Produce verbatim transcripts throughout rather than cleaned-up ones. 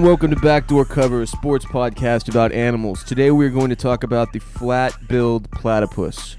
welcome to Backdoor Cover, a sports podcast about animals. Today we're going to talk about the flat-billed platypus.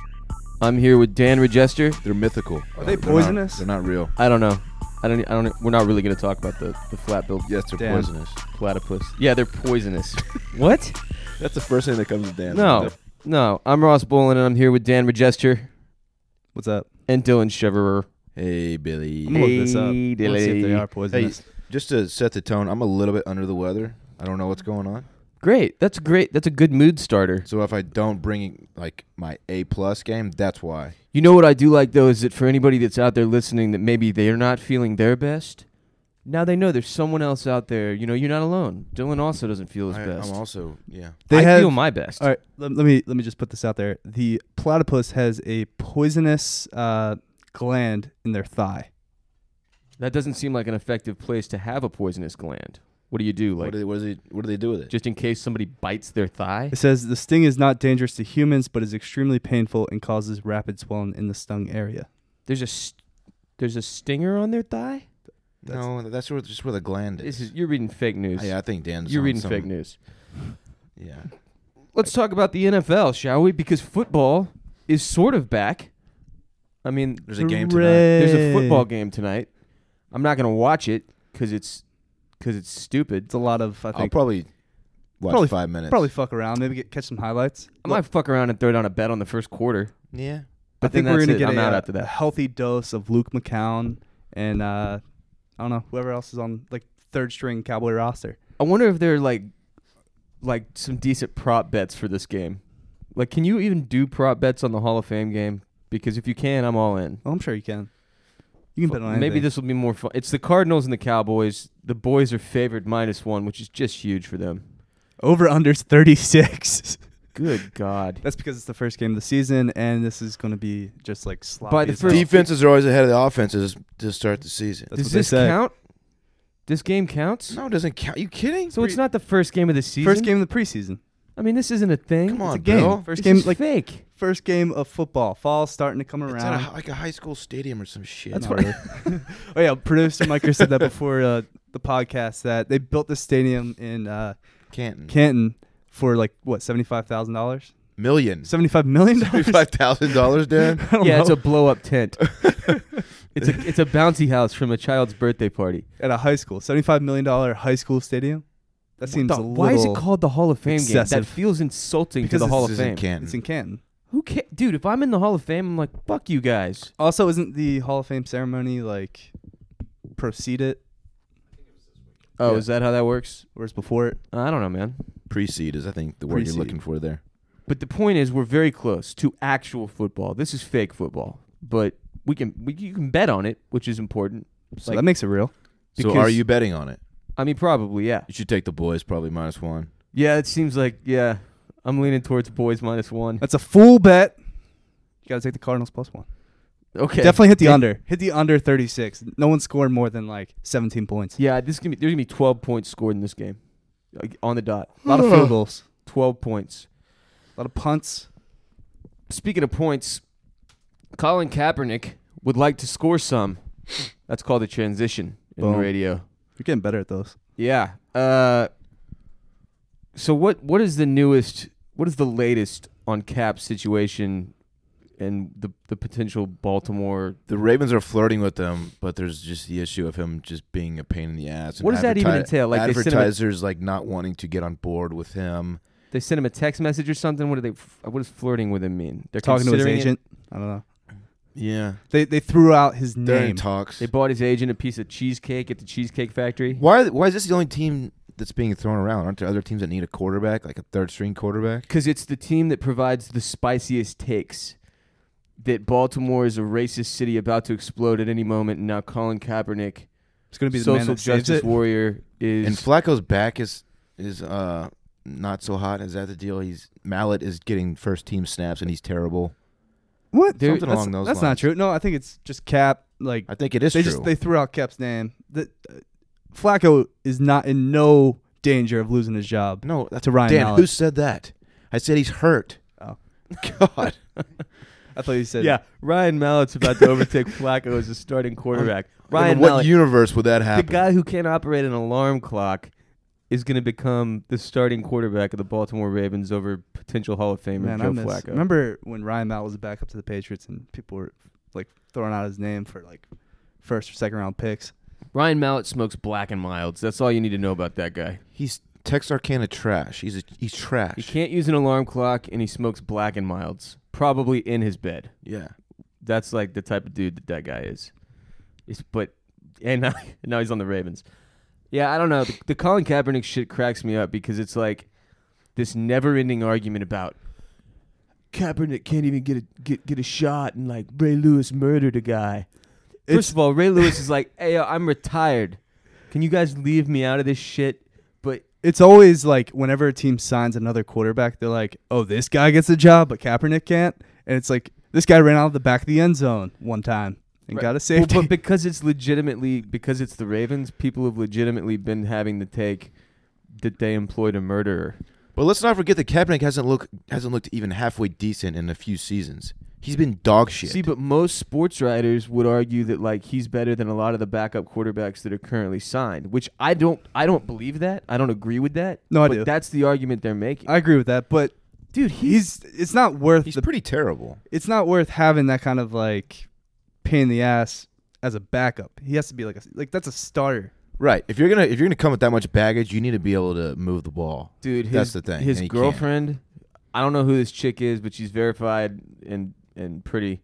I'm here with Dan Regester. They're mythical. Are they They're poisonous? Not, they're not real. I don't know. I don't. I don't. We're not really going to talk about the, the flat-billed Yes, they're Dan. poisonous. platypus. Yeah, they're poisonous. What? That's the first thing that comes to Dan. No, no. I'm Ross Bolin, and I'm here with Dan Regester What's up? and Dylan Cheverer. Hey, Billy. I'm gonna look this up. Hey, Let's see if they Dilly. are poisonous. Just to set the tone, I'm a little bit under the weather. I don't know what's going on. Great. That's great. That's a good mood starter. So if I don't bring like my A plus game, that's why. You know what I do like, though, is that for anybody that's out there listening that maybe they're not feeling their best, now they know there's someone else out there. You know, you're not alone. Dylan also doesn't feel his I, best. I'm also yeah. They I have- feel my best. All right, let, let me let me just put this out there. The platypus has a poisonous uh, gland in their thigh. That doesn't seem like an effective place to have a poisonous gland. What do you do? what Like, do they, what, is it, what do they do with it? just in case somebody bites their thigh? It says the sting is not dangerous to humans, but is extremely painful and causes rapid swelling in the stung area. There's a st- there's a stinger on their thigh? no, that's where, just where the gland This is. is you're reading fake news. yeah, I think Dan's you're on reading some- fake news. Yeah. Let's talk about the N F L, shall we? Because football is sort of back. I mean, There's a game tonight. there's a football game tonight. I'm not gonna watch it because it's because it's stupid. It's a lot of I I'll think probably watch Probably- five minutes. probably fuck around, maybe get catch some highlights. I might fuck around and throw down a bet on the first quarter. Yeah. But I think then we're that's gonna it. get I'm a, out uh, after that. a healthy dose of Luke McCown and uh, I don't know whoever else is on like third string Cowboy roster. I wonder if there are like like some decent prop bets for this game. Like, can you even do prop bets on the Hall of Fame game? Because if you can, I'm all in. Oh, I'm sure you can. You can bet on anything. Maybe this will be more fun. It's the Cardinals and the Cowboys. The boys are favored minus one, which is just huge for them. Over under's thirty-six. Good God. That's because it's the first game of the season, and this is going to be just like sloppy. By the as first- hell. Defenses are always ahead of the offenses to start the season. That's Does what they this say. count? This game counts? No, it doesn't count. You kidding? So it's not the first game of the season? First game of the preseason. I mean, this isn't a thing. Come on, It's a game. Bill. First This game, is like fake. first game of football. Fall's starting to come It's around. at a, like a high school stadium or some shit. That's No. what. Oh yeah, producer Mike said that before uh, the podcast that they built the stadium in uh, Canton. Canton for like what seventy-five thousand dollars, Million. seventy-five million dollars. Seventy-five thousand dollars, Dan. I don't Yeah, know. it's a blow-up tent. It's a it's a bouncy house from a child's birthday party. At a high school, seventy-five million dollar high school stadium. That What seems the- a little. why is it called the Hall of Fame game? That excessive. feels insulting Because to the Hall This of is in Fame. Canton. It's in Canton. Who ca- Dude, if I'm in the Hall of Fame, I'm like, fuck you guys. Also, isn't the Hall of Fame ceremony like preceded, Oh, Yeah. is that how that works? or is before it? I don't know, man. Pre-seed is, I think, the word Pre-seed. you're looking for there. But the point is, we're very close to actual football. This is fake football, but we can we you can bet on it, which is important. So Like- that makes it real. So Because- are you betting on it? I mean, probably, yeah. You should take the boys, probably minus one. Yeah, it seems like, yeah. I'm leaning towards boys minus one. That's a full bet. You gotta take the Cardinals plus one. Okay. Definitely hit the Yeah. under. Hit the under thirty-six. No one scored more than like seventeen points. Yeah, this is gonna be, there's gonna be twelve points scored in this game, like, on the dot. A lot of field goals. twelve points. A lot of punts. Speaking of points, Colin Kaepernick would like to score some. That's called a transition in Boom. radio. You're getting better at those. Yeah. Uh. So what? What is the newest? What is the latest on Cap's situation and the the potential Baltimore? The Ravens are flirting with them, but there's just the issue of him just being a pain in the ass. and What does that even adverti- entail? Like, they send him a- advertisers like not wanting to get on board with him. They sent him a text message or something. What do they? What does flirting with him mean? They're Talking to his considering it? agent. I don't know. Yeah, They they threw out his they're name. in talks. They bought his agent a piece of cheesecake at the Cheesecake Factory. Why? Why is this the only team that's being thrown around? Aren't there other teams that need a quarterback, like a third string quarterback? Because it's the team that provides the spiciest takes. That Baltimore is a racist city about to explode at any moment, and now Colin Kaepernick, It's gonna be the man social that saves justice it. warrior, is And Flacco's back is is uh not so hot. Is that the deal? He's Mallet is getting first team snaps and he's terrible. What? There- Something That's, along those that's lines. not true. No, I think it's just Cap. Like I think it is they true. just they threw out Cap's name. The, uh, Flacco is not in no danger of losing his job. no, that's to Ryan Dan. Mallett. Who said that? I said he's hurt. Oh. God. I thought you said yeah. Ryan Mallett's about to overtake Flacco as a starting quarterback. In Ryan what Mallett, universe would that the happen? guy who can't operate an alarm clock, is going to become the starting quarterback of the Baltimore Ravens over potential Hall of Famer Man, I Joe miss. Flacco. Remember when Ryan Mallett was a backup to the Patriots and people were like throwing out his name for like first or second round picks? Ryan Mallett smokes black and milds. That's all you need to know about that guy. He's Texarkana trash. He's a, he's trash. He can't use an alarm clock, and he smokes black and milds, probably in his bed. Yeah. That's like the type of dude that that guy is. Is but and now, now he's on the Ravens. Yeah, I don't know. The, the Colin Kaepernick shit cracks me up because it's like this never-ending argument about Kaepernick can't even get a get get a shot, and like Ray Lewis murdered a guy. First It's- of all, Ray Lewis is like, "Hey, yo, I'm retired. Can you guys leave me out of this shit?" But It's always like whenever a team signs another quarterback, they're like, "Oh, this guy gets a job, but Kaepernick can't." And it's like this guy ran out of the back of the end zone one time and Right. got a Well, safety. but because it's legitimately because it's the Ravens, people have legitimately been having to take that they employed a murderer. But let's not forget that Kaepernick hasn't look hasn't looked even halfway decent in a few seasons. He's been dog shit. See, but most sports writers would argue that like he's better than a lot of the backup quarterbacks that are currently signed, which I don't I don't believe that. I don't agree with that. No, I but do. That's the argument they're making. I agree with that, but Dude, he's, he's it's not worth he's the pretty terrible. it's not worth having that kind of like pain in the ass as a backup. He has to be like a, like that's a starter. Right. If you're gonna if you're gonna come with that much baggage, you need to be able to move the ball. dude. His, That's the thing, His and he can't. girlfriend, I don't know who this chick is, but she's verified and and pretty.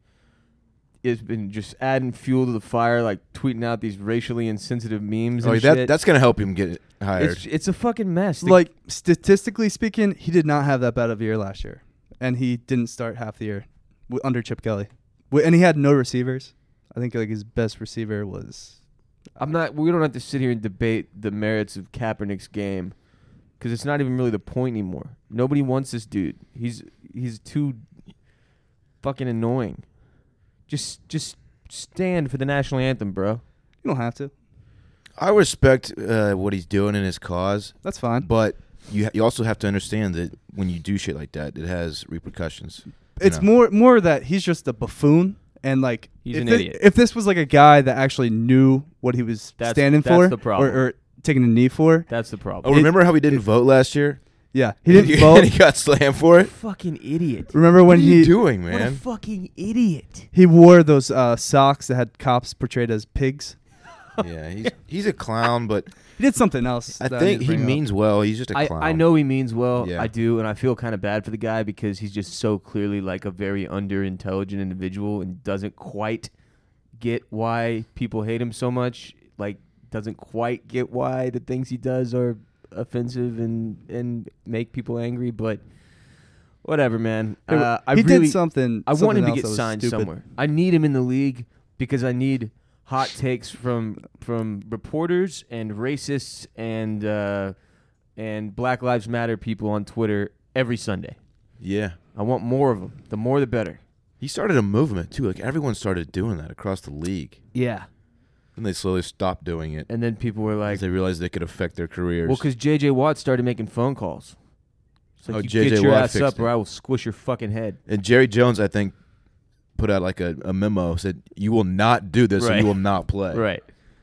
Has been just adding fuel to the fire, like tweeting out these racially insensitive memes. Oh, and that shit. that's gonna help him get hired. It's, it's a fucking mess. The- Like statistically speaking, he did not have that bad of a year last year, and he didn't start half the year w- under Chip Kelly, w- and he had no receivers. I think like his best receiver was. I'm not. We don't have to sit here and debate the merits of Kaepernick's game because it's not even really the point anymore. Nobody wants this dude. He's he's too fucking annoying. Just just stand for the national anthem, bro. You don't have to. I respect uh, what he's doing in his cause, That's fine. but you ha- you also have to understand that when you do shit like that, it has repercussions. you It's know. more more that he's just a buffoon, and like He's if an thi- idiot. If this was like a guy that actually knew what he was That's- standing that's for, the problem. Or, or taking a knee for, That's the problem. Oh, remember how he didn't vote last year? yeah, he didn't and vote. he got slammed for it. Fucking idiot. Remember What when are you he doing, What a man? fucking idiot. he wore those uh, socks that had cops portrayed as pigs? Yeah, he's he's a clown, but He did something else. I that think need to he bring up. means well. He's just a I, clown. I know he means well. Yeah. I do, and I feel kind of bad for the guy because he's just so clearly like a very under-intelligent individual and doesn't quite get why people hate him so much. Like, doesn't quite get why the things he does are offensive and, and make people angry. But whatever, man. Hey, Uh, I he really, did something. I want something him to else get that was signed stupid. somewhere. I need him in the league because I need hot takes from from reporters and racists and uh, and Black Lives Matter people on Twitter every Sunday. Yeah, I want more of them. The more, the better. he started a movement too. Like everyone started doing that across the league, Yeah. and they slowly stopped doing it And then people were like, as they realized they could affect their careers. well, because J J Watt started making phone calls. It's like, Oh, you J J get your Watt ass fixed up or it. I will squish your fucking head. and Jerry Jones, I think, put out like a, a memo said, "You will not do this, Right. and you will not play." Right.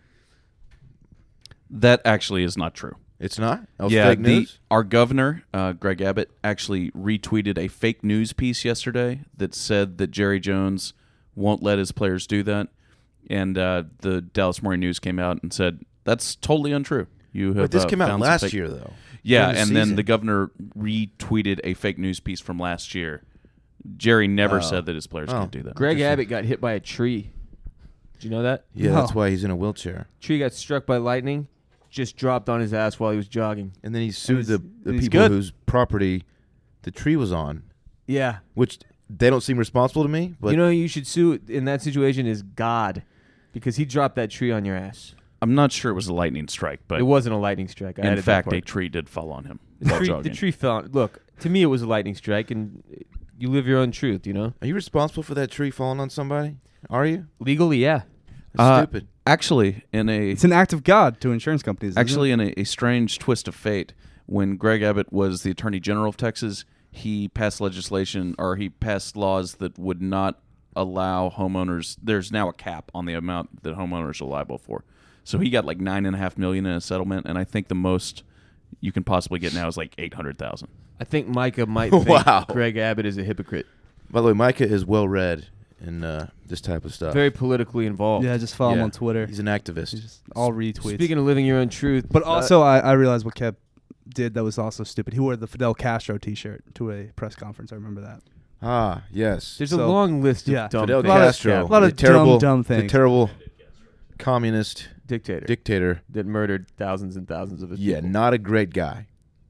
That actually is not true. It's not. That was yeah, fake the, news. our governor, uh, Greg Abbott, actually retweeted a fake news piece yesterday that said that Jerry Jones won't let his players do that. And uh, the Dallas Morning News came out and said, that's totally untrue. You have But this uh, came out found some last fake- year, though. Yeah, during the and then season. the governor retweeted a fake news piece from last year. Jerry never Oh. said that his players Oh. can't do that. Greg Interesting. Abbott got hit by a tree. Did you know that? Yeah, No. that's why he's in a wheelchair. Tree got struck by lightning, just dropped on his ass while he was jogging. And then he sued he's- the, the and he's people good. whose property the tree was on, Yeah. which they don't seem responsible to me. But you know who you should sue in that situation is God, because he dropped that tree on your ass. I'm not sure it was a lightning strike, but It wasn't a lightning strike. I in added that fact, part. a tree did fall on him the while tree, the jogging. tree fell. On, look, to me, it was a lightning strike, and you live your own truth. You know, are you responsible for that tree falling on somebody? Are you? legally, yeah. That's Uh, stupid. Actually, in a It's an act of God to insurance companies. isn't Actually, it? in a, a strange twist of fate, when Greg Abbott was the Attorney General of Texas, he passed legislation or he passed laws that would not allow homeowners. There's now a cap on the amount that homeowners are liable for. So he got like nine and a half million in a settlement, and I think the most you can possibly get now is like eight hundred thousand. I think Micah might think Wow. Greg Abbott is a hypocrite. By the way, Micah is well read in uh, this type of stuff. Very politically involved. Yeah, just follow him Yeah. on Twitter. He's an activist. He's just all retweets. Speaking of living your own truth, but uh, also, I, I realized what Kev did that was also stupid. He wore the Fidel Castro T-shirt to a press conference. I remember that. Ah, yes. there's a So- long list of yeah. dumb Fidel things. lot of- Castro, a lot the of terrible, dumb, dumb the things. terrible communist dictator dictator. that murdered thousands and thousands of his Yeah, people. not a great guy.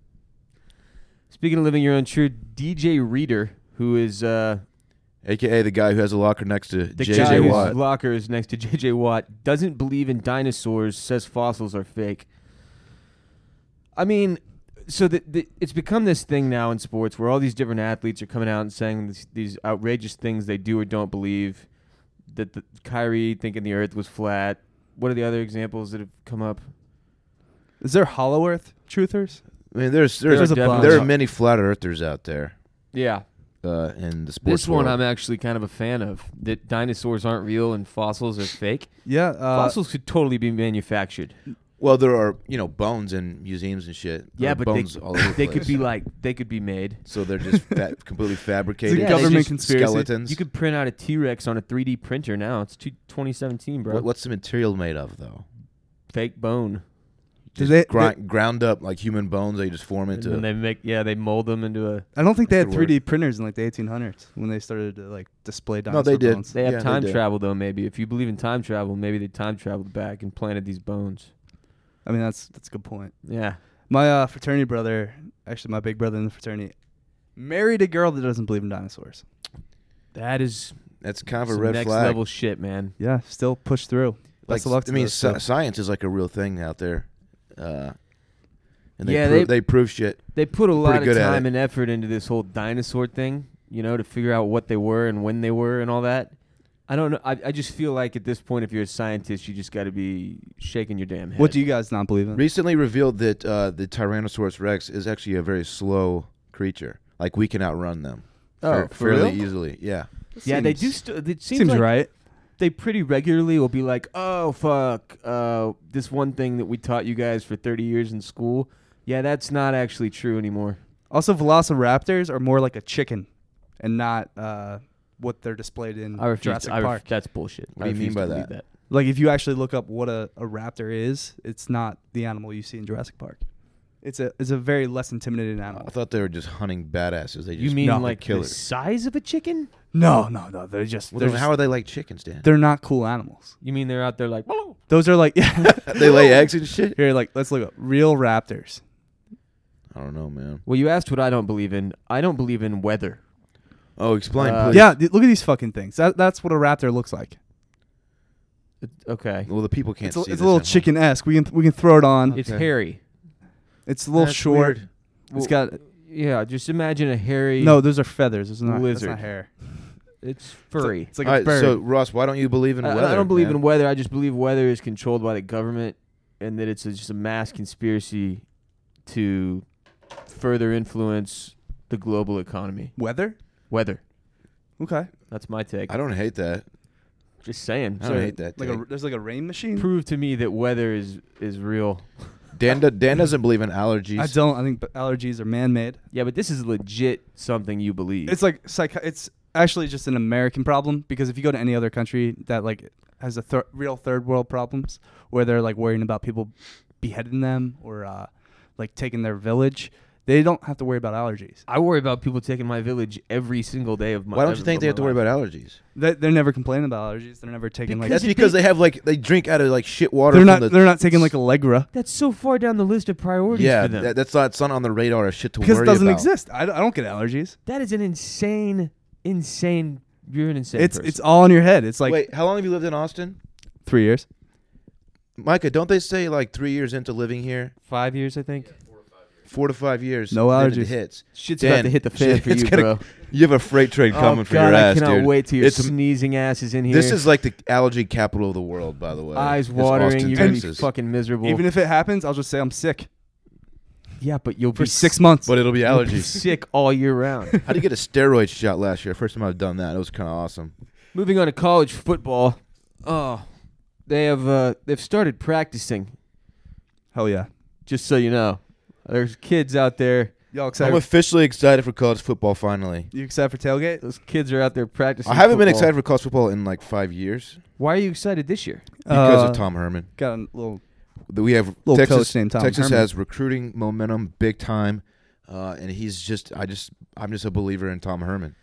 Speaking of living your own truth, D J Reader, who is uh, A K A the guy who has a locker next to the J guy J whose Watt. locker is next to J J Watt, doesn't believe in dinosaurs, says fossils are fake. I mean, so the, the, it's become this thing now in sports where all these different athletes are coming out and saying this, these outrageous things they do or don't believe. That the, Kyrie thinking the Earth was flat. What are the other examples that have come up? Is there Hollow Earth truthers? I mean, there's there's There's a bunch. there are many flat earthers out there Yeah. uh, in the sports This one world. I'm actually kind of a fan of. That dinosaurs aren't real and fossils are fake. Yeah. Uh, Fossils could totally be manufactured. Well, there are you know bones in museums and shit. There Yeah, are but bones they, all over the they could place. be like they could be made. So they're just fa- completely fabricated. It's a Yeah, they government just- conspiracy. Skeletons. You could print out a T-Rex on a three D printer now. It's two, twenty seventeen, bro. What, what's the material made of though? Fake bone. Do Just they- grind, ground up like human bones. They just form And into. then they make yeah they mold them into a. I don't think they That had could three D printers in like the eighteen hundreds when they started to like display No, dinosaur they did. bones. They have Yeah, they time did. travel though. Maybe if you believe in time travel, maybe they time traveled back and planted these bones. I mean, that's that's a good point. Yeah. My uh, fraternity brother, actually my big brother in the fraternity, married a girl that doesn't believe in dinosaurs. That is That's kind of a some red next flag. level shit, man. Yeah, still push through. Like, Best of luck to I mean, those sci- two. science is like a real thing out there, uh, and they Yeah, prove, they- they prove shit. They put a lot of good at time it. and effort into this whole dinosaur thing, you know, to figure out what they were and when they were and all that. I don't know. I, I just feel like at this point, if you're a scientist, you just got to be shaking your damn head. What do you guys not believe in? Recently revealed that uh, the Tyrannosaurus Rex is actually a very slow creature. Like we can outrun them. Oh, fair- for fairly real? easily. Yeah. Yeah, they do. Seems- St- it seems, Seems like right. they pretty regularly will be like, "Oh fuck, uh, this one thing that we taught you guys for thirty years in school. Yeah, that's not actually true anymore." Also, velociraptors are more like a chicken, and not uh, what they're displayed in I refuse. Jurassic I ref- Park. That's bullshit. What I do you mean refuse by to believe that? Like if you actually look up what a, a raptor is, it's not the animal you see in Jurassic Park. It's a it's a very less intimidating animal. I thought they were just hunting badasses. They just You mean No, like the killers. size of a chicken? No, no, no. They're just Well, they're, then just- how are they like chickens, Dan? they're not cool animals. You mean they're out there like, "Whoa." Those are like they lay eggs and shit. here. Like let's look up real raptors. I don't know, man. Well, you asked what I don't believe in. I don't believe in weather. Oh, explain, Uh, please. Yeah, th- look at these fucking things. That that's what a raptor looks like. It- okay. Well, the people can't It's a, see it's this a little at home. chicken esque. We can we can throw it on. It's Okay. hairy. It's a little That's short. weird. It's got Yeah, just imagine a hairy. no. Those are feathers. It's not, that's lizard. not hair. It's It's like- furry. It's like All a right, bird. so Ross, why don't you believe in I, weather? I don't believe man? in weather. I just believe weather is controlled by the government, and that it's a, just a mass conspiracy to further influence the global economy. Weather. Weather. Okay. That's my take. I don't hate that. Just saying. I don't hate that. Like take. a there's like a rain machine. Prove to me that weather is is real. Dan, do- Dan doesn't believe in allergies. I don't. I think b- allergies are man-made. Yeah, but this is legit something you believe. It's like psych. It's actually just an American problem because if you go to any other country that like has a thir- real third world problems where they're like worrying about people beheading them or uh, like taking their village, they don't have to worry about allergies. I worry about people taking my village every single day of my. Why don't you of- think of they my have to worry life. about allergies? They, they're never complaining about allergies. They're never taking like That's it- because they- they have like they drink out of like shit water. they're from not the, they're not taking like Allegra That's so far down the list of priorities yeah, for them. that, that's not it's not on the radar of shit to because it worry doesn't about. exist. I, don't- I don't get allergies. That is an insane, insane. You're an insane It's person. it's all in your head. It's like Wait, how long have you lived in Austin, three years. Micah? Don't they say like three years into living here, five years, I think. four to five years? No then it allergies. hits. Shit's Dan, about to hit the fan shit, for it's you, gonna- bro. You have a freight train coming oh for God, your ass, I cannot dude. wait till your It's- sneezing ass is in here. This is like the allergy capital of the world, by the way. eyes It's watering. Austin, You're gonna be Texas. fucking miserable. Even if it happens, I'll just say I'm sick yeah, but you'll for be six months. But it'll be you'll be allergies. sick all year round. How do you get a steroid shot last year? First time I've done that. It was kind of awesome. Moving on to college football. Oh, they have uh, they've started practicing. Hell yeah. Just so you know, There's kids out there. Y'all I'm excited? officially excited for college football finally. You excited for tailgate? Those kids are out there practicing. I haven't been football. excited for college football in like five years Why are you excited this year? because Uh, of Tom Herman. Got a little. We have Little Texas. coach named Tom Texas Herman. has recruiting momentum, big time, uh, and he's just. I just. I'm just a believer in Tom Herman.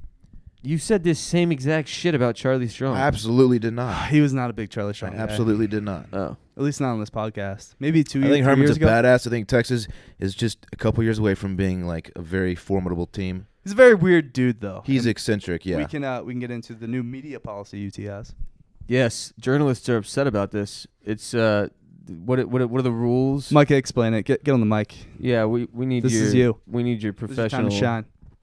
You said this same exact shit about Charlie Strong. I absolutely did not. He was not a big Charlie I Strong guy. absolutely did not. Oh. At least not on this podcast. Maybe two I years, think three Herman's years a ago. badass. I think Texas is just a couple years away from being like a very formidable team. He's a very weird dude, though. He's And eccentric, yeah. We can uh, we can get into the new media policy U T has. Yes, journalists are upset about this. It's uh, what it- what it- what are the rules? Micah, explain it. Get get on the mic. Yeah, we we need This your is you. we need your This is professional. time to shine.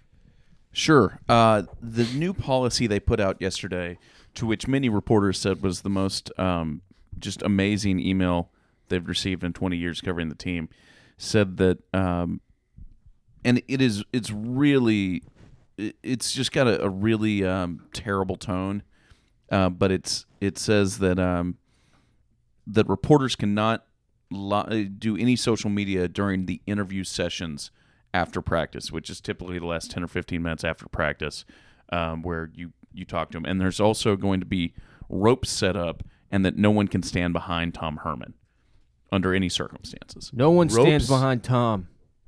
Sure. Uh, the new policy they put out yesterday, to which many reporters said was the most um, just amazing email they've received in twenty years covering the team, said that, um, and it is it's really, it- it's just got a, a really um, terrible tone, uh, but it's it says that um, that reporters cannot li- do any social media during the interview sessions after practice, which is typically the last ten or fifteen minutes after practice, um, where you, you talk to him. And there's also going to be ropes set up, and that no one can stand behind Tom Herman under any circumstances. No one stands Ropes? behind Tom.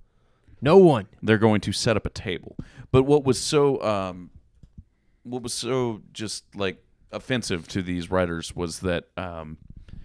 No one. They're going to set up a table. But what was so um, what was so just like offensive to these writers was that um,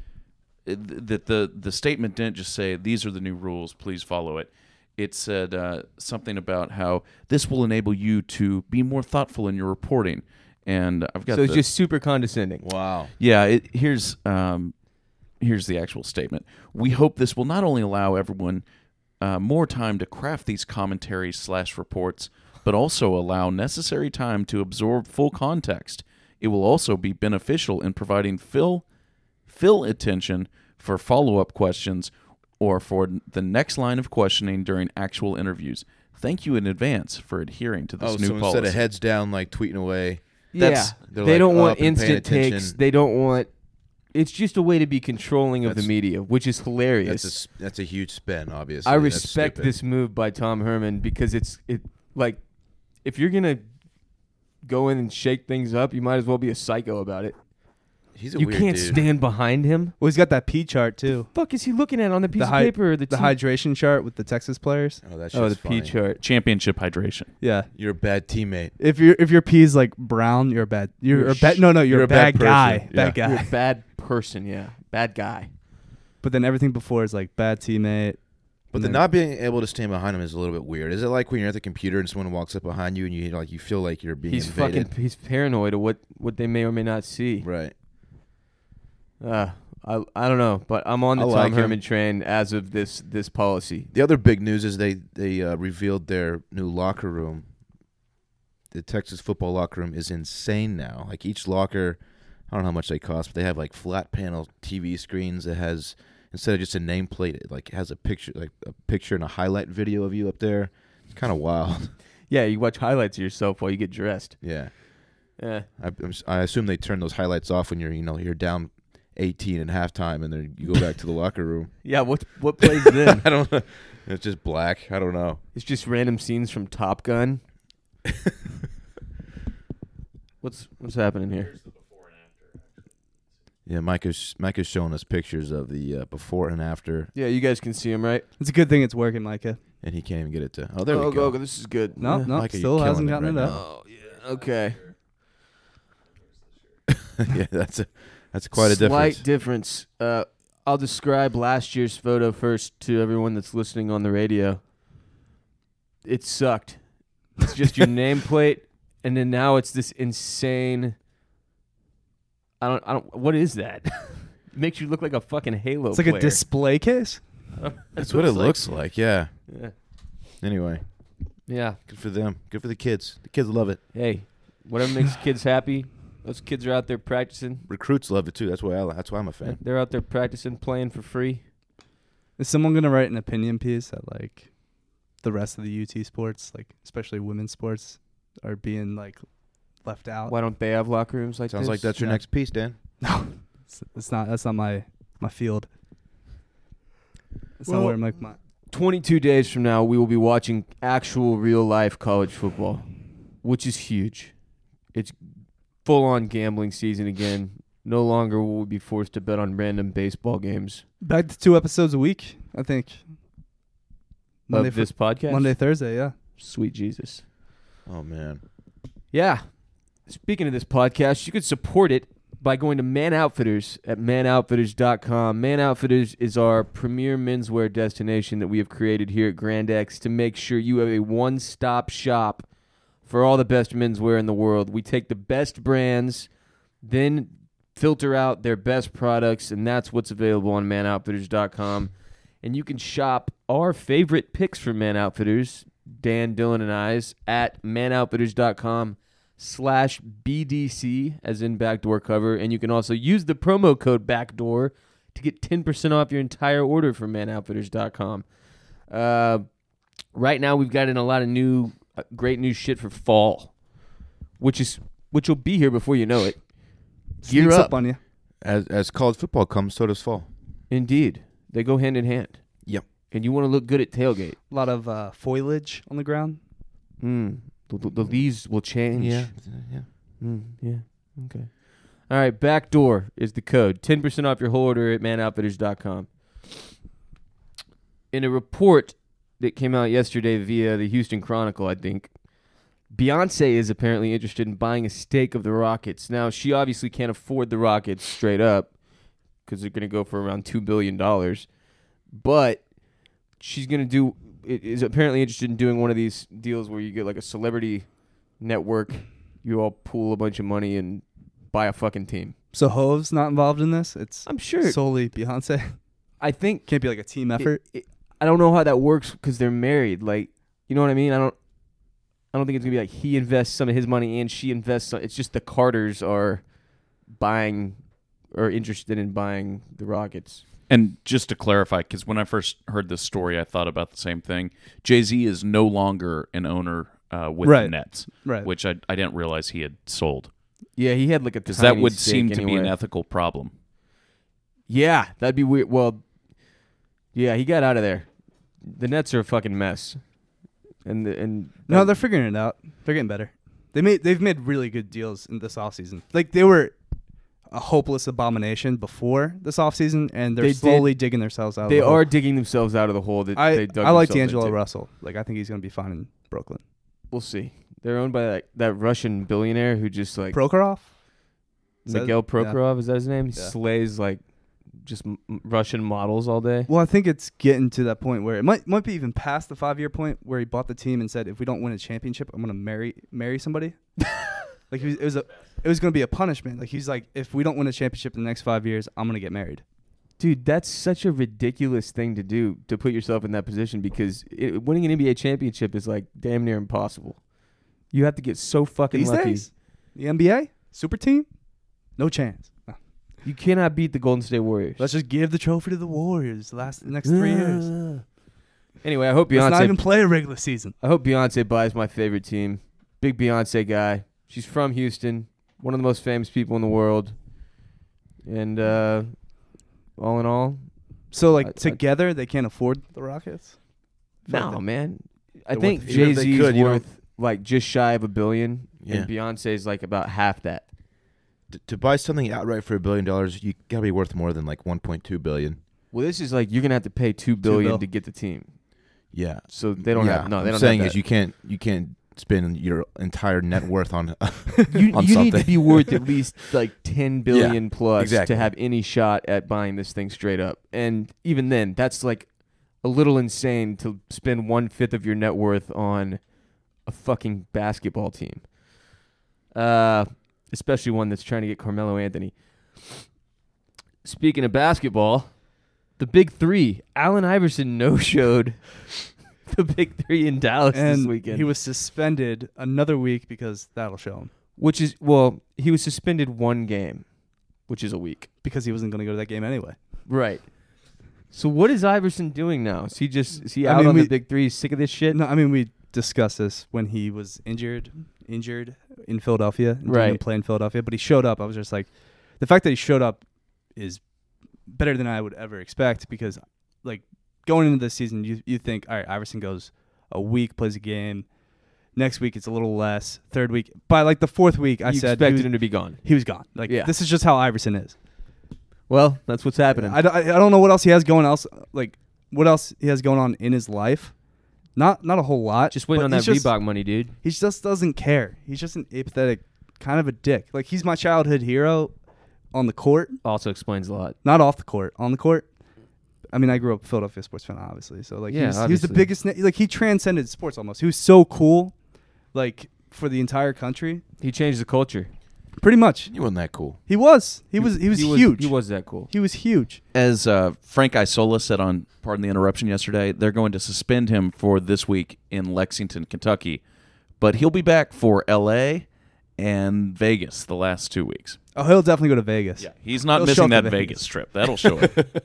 it- that the the statement didn't just say these are the new rules, please follow it. It said uh, something about how this will enable you to be more thoughtful in your reporting. And I've got So it's the- just super condescending. Wow. yeah. It, here's um, here's the actual statement. We hope this will not only allow everyone uh, more time to craft these commentaries slash reports, but also allow necessary time to absorb full context. It will also be beneficial in providing fill fill attention for follow up questions or for the next line of questioning during actual interviews. Thank you in advance for adhering to this Oh, new so policy. instead of heads down, like tweeting away. That's- yeah, they're they like don't want up and paying instant takes. attention. They don't want. It's just a way to be controlling of the That's- media, which is hilarious. That's a, s- that's a huge spin, obviously. I That's respect stupid. this move by Tom Herman because it's it like if you're gonna go in and shake things up, you might as well be a psycho about it. He's a You weird can't dude. stand behind him. Well, he's got that P chart too. Fuck is he looking at on the piece The of hy- paper or the, The team? hydration chart with the Texas players. Oh, that's Oh, the just P funny. chart. Championship hydration. Yeah. You're a bad teammate. If your if your P is like brown, you're a bad. You're, You're a bad. sh- No, no, you're, you're a a bad bad, guy. person. Bad Yeah. guy. You're a bad person, yeah, bad guy. But then everything before is like bad teammate. But and the then- not being able to stand behind him is a little bit weird. Is it like when you're at the computer and someone walks up behind you and you like you feel like you're being He's invaded? fucking. He's paranoid of what what they may or may not see. Right. Uh, I I don't know, but I'm on the I Tom like him. Herman train as of this this policy. The other big news is they they uh, revealed their new locker room. The Texas football locker room is insane now. Like each locker, I don't know how much they cost, but they have like flat panel T V screens that has instead of just a nameplate, it like has a picture, like a picture and a highlight video of you up there. It's kind of wild. Yeah, you watch highlights of yourself while you get dressed. Yeah, Yeah. I, I'm, s- I assume they turn those highlights off when you're you know you're down eighteen at halftime, and then you go back to the locker room. Yeah. What what plays then? I don't know. It's just black. I don't know. It's just random scenes from Top Gun. What's what's happening here? Yeah, Mike is Mike is showing us pictures of the uh, before and after, Yeah, you guys can see him, right? It's a good thing it's working, Micah. and he can't even get it to. Oh, there oh, we go. This is good. No, Yeah. no, Micah, you're still killing hasn't it gotten right it now. up. Oh yeah. Okay. Yeah, that's a that's quite a Slight difference. difference. Uh, I'll describe last year's photo first to everyone that's listening on the radio. It sucked. It's just your nameplate, and then now it's this insane. I don't. I don't. What is that? It makes you look like a fucking Halo. It's like a player. display case. That's what it looks like. Yeah. Yeah. Anyway, Yeah. good for them. Good for the kids. The kids love it. Hey, whatever makes kids happy. Those kids are out there practicing. Recruits love it too. That's why I, that's why I'm a fan. They're out there practicing, playing for free. Is someone gonna write an opinion piece that like the rest of the U T sports, like especially women's sports, are being like left out? Why don't they have locker rooms like Sounds this? like that's your Yeah. next piece, Dan. No, it's, it's not. That's not my my field. That's Well, not where my, my twenty-two days from now, we will be watching actual real-life college football, which is huge. It's full-on gambling season again. No longer will we be forced to bet on random baseball games. Back to two episodes a week, I think. Monday, Of this podcast? Monday, Thursday, yeah. Sweet Jesus. Oh man. Yeah. Speaking of this podcast, you can support it by going to Man Outfitters at man outfitters dot com. Man Outfitters is our premier menswear destination that we have created here at Grand X to make sure you have a one-stop shop for all the best menswear in the world. We take the best brands, then filter out their best products, and that's what's available on man outfitters dot com. And you can shop our favorite picks from Man Outfitters, Dan, Dylan, and I's, at man outfitters dot com slash B D C, as in backdoor cover. And you can also use the promo code backdoor to get ten percent off your entire order from man outfitters dot com. Uh, right now, we've got in a lot of new, uh, great new shit for fall, which is which will be here before you know it. Gear Sneaks up. up on you. As as college football comes, so does fall. Indeed. They go hand in hand. Yep. And you want to look good at tailgate. A lot of uh, foliage on the ground. Mm. The, the, the leaves will change. Yeah. Yeah. Mm, yeah. Okay. All right. Backdoor is the code. ten percent off your whole order at man outfitters dot com. In a report that came out yesterday via the Houston Chronicle, I think, Beyonce is apparently interested in buying a stake of the Rockets. Now, she obviously can't afford the Rockets straight up because they're going to go for around two billion dollars. But she's going to do, is apparently interested in doing one of these deals where you get like a celebrity network, you all pool a bunch of money and buy a fucking team. So Hove's not involved in this? It's I'm sure. solely Beyonce. I think Can't be like a team effort. It, it, I don't know how that works because they're married. Like, you know what I mean? I don't. I don't think it's gonna be like he invests some of his money and she invests. Some, it's just the Carters are buying or interested in buying the Rockets. And just to clarify, because when I first heard this story, I thought about the same thing. Jay-Z is no longer an owner uh, with Right. the Nets, Right. which I, I didn't realize he had sold. Yeah, he had like a Because that tiny would stake seem to be an anyway. ethical problem. Yeah, that'd be weird. Well, yeah, he got out of there. The Nets are a fucking mess. And the, and No, they're figuring it out. They're getting better. They made they've made really good deals in this offseason. Like they were a hopeless abomination before this offseason, and they're They slowly digging themselves out. they of the hole. are digging themselves out of the hole that I they dug I like themselves D'Angelo into. Russell. Like I think he's gonna be fine in Brooklyn. We'll see. They're owned by that, that Russian billionaire who just like Prokhorov. Is that- Miguel Prokhorov. Is that his name? He Yeah. slays like just m- Russian models all day. Well, I think it's getting to that point where it might might be even past the five year point where he bought the team and said, if we don't win a championship, I'm gonna marry marry somebody. Like he was, it was a it was gonna be a punishment. Like he's like, if we don't win a championship in the next five years, I'm gonna get married. Dude, that's such a ridiculous thing to do, to put yourself in that position, because it, winning an N B A championship is like damn near impossible. You have to get so fucking These lucky. days, the N B A super team, no chance. No. You cannot beat the Golden State Warriors. Let's just give the trophy to the Warriors the last the next three years. Anyway, I hope Let's not Beyonce. even play a regular season. I hope Beyonce buys my favorite team. Big Beyonce guy. She's from Houston, one of the most famous people in the world, and uh, all in all, So like I- I- together, they can't afford the Rockets. no Fuck man. I They're think worth- even Jay if they Z's could, you know- worth like just shy of a billion, Yeah. and Beyonce's like about half that. T- to buy something outright for a billion dollars, you gotta be worth more than like one point two billion. Well, this is like you're gonna have to pay two billion bill. to get the team, Yeah. so they don't yeah. have no. They I'm don't saying have is that. you can't you can't spend your entire net worth on. you, on you need to something. be worth at least like ten billion plus exactly. to have any shot at buying this thing straight up. And even then, that's like a little insane to spend one fifth of your net worth on a fucking basketball team. Uh, especially one that's trying to get Carmelo Anthony. Speaking of basketball, the big three, Allen Iverson no-showed the big three in Dallas this And weekend. he was suspended another week because that'll show him. Which is, well, he was suspended one game, which is a week. Because he wasn't going to go to that game anyway. Right. So what is Iverson doing now? Is he just is he I out mean, on we- the big three, sick of this shit? No, I mean, we discussed this when he was injured injured in Philadelphia. And Right. didn't play in Philadelphia, but he showed up. I was just like, the fact that he showed up is better than I would ever expect because, like, going into this season, you you think, all right, Iverson goes a week, plays a game. Next week it's a little less. Third week, by like the fourth week, I you said expected he was, him to be gone. he was gone. Like Yeah. this is just how Iverson is. Well, that's what's happening. I, don't- I don't know what else he has going else like what else he has going on in his life. Not not a whole lot. just waiting but on that he's just- Reebok money, dude. He just doesn't care. He's just an apathetic kind of a dick. Like he's my childhood hero on the court, Also explains a lot. not off the court. On the court, I mean, I grew up a Philadelphia sports fan, obviously. So like, Yeah, he, was, he was the obviously. biggest. na- Like he transcended sports almost. He was so cool, like for the entire country. He changed the culture. Pretty much, You wasn't that cool. he was. He was. He was huge. He was that cool. He was huge. As uh, Frank Isola said on Pardon the Interruption yesterday, they're going to suspend him for this week in Lexington, Kentucky. But he'll be back for L A and Vegas the last two weeks. Oh, he'll definitely go to Vegas. He's not He'll show missing up that to Vegas. Vegas. trip. That'll show it.